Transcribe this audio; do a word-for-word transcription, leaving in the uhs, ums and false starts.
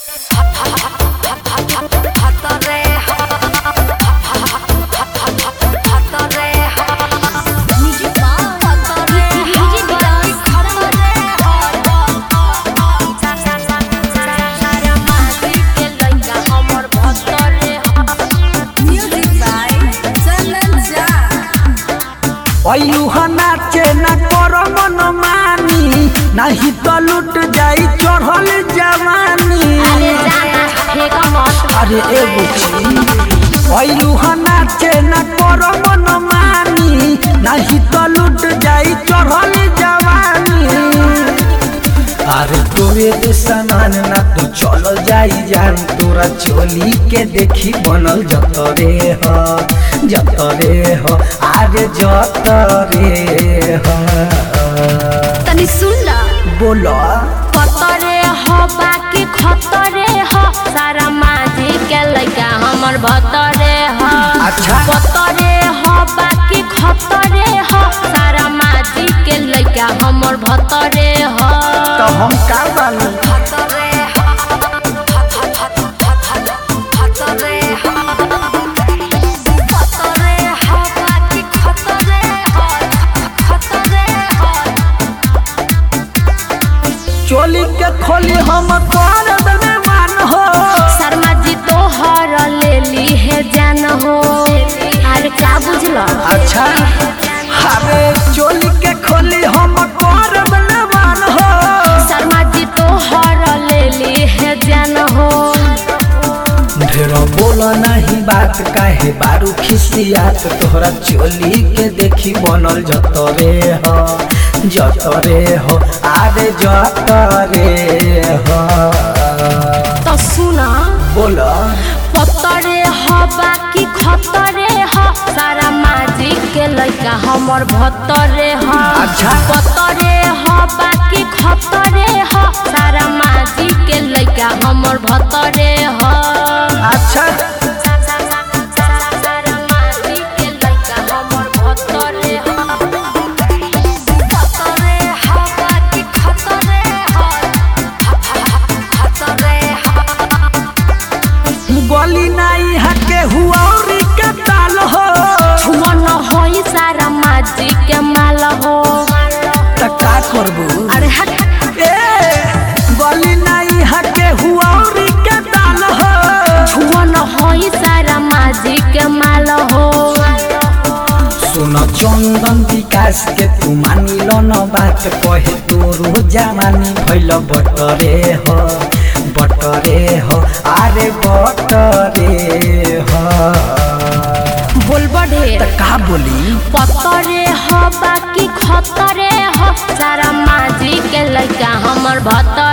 अयुहा नाचे न कर मन मानी नहीं तो लुट जाई चढ़ल जवानी। अरे एगो अयुहा नाचे न कर मन मानी नहीं तो लुट जाई चढ़ल जवानी। अरे तोरे दे सामान ना तो चलो जाई जान तोरा चोली के देखी बनल जतरे ह जतरे ह आगे जतरे ह। तनी सुन ला बोलो पतरे ह बाकी खतरे ह सारा माझी के लइका हमर भतरे ह। अच्छा पतरे ह बाकी खतरे ह सारा माझी के लइका हमर भतरे ह। तो हम का बानी चोली के खोली हम कर देने मान हो। शर्मा जी तो हर ले ली है जान हो। अरे क्या बुझला अच्छा अरे चोली के खोली हम कर देने मान हो। शर्मा जी तो हर ले ली है जान हो। ढेर बोला नहीं बात काहे बारू खिसियात तोहरा चोली के देखी बनल जतरे ह जतरे हो आरे जतरे हो। तो सुना बोला पतरे ह बाकी खतरे ह सारा माझी के लइका हमर भतरे ह। अच्छा पतरे ह बाकी खतरे ह सारा माझी के लइका हमर भतरे ह। अच्छा सारा माझी के लइका हमर भतरे ह। गली नहीं हके हुआ के ताल हो। छुमन होई सारा माझी के माल हो। त का करबू अरे हट ए गली नहीं हके हुआ के ताल हो। छुमन होई सारा माझी के माल हो। सुन चंदन विकास के तू मानी लो न बात कहे तोरो जवानी भइल बटरे हो बटरे हो आरे बटरे हो। बोल बढ़े त का बोली पतरे ह बाकी खतरे ह सारा माझी के लइका हमर भतरे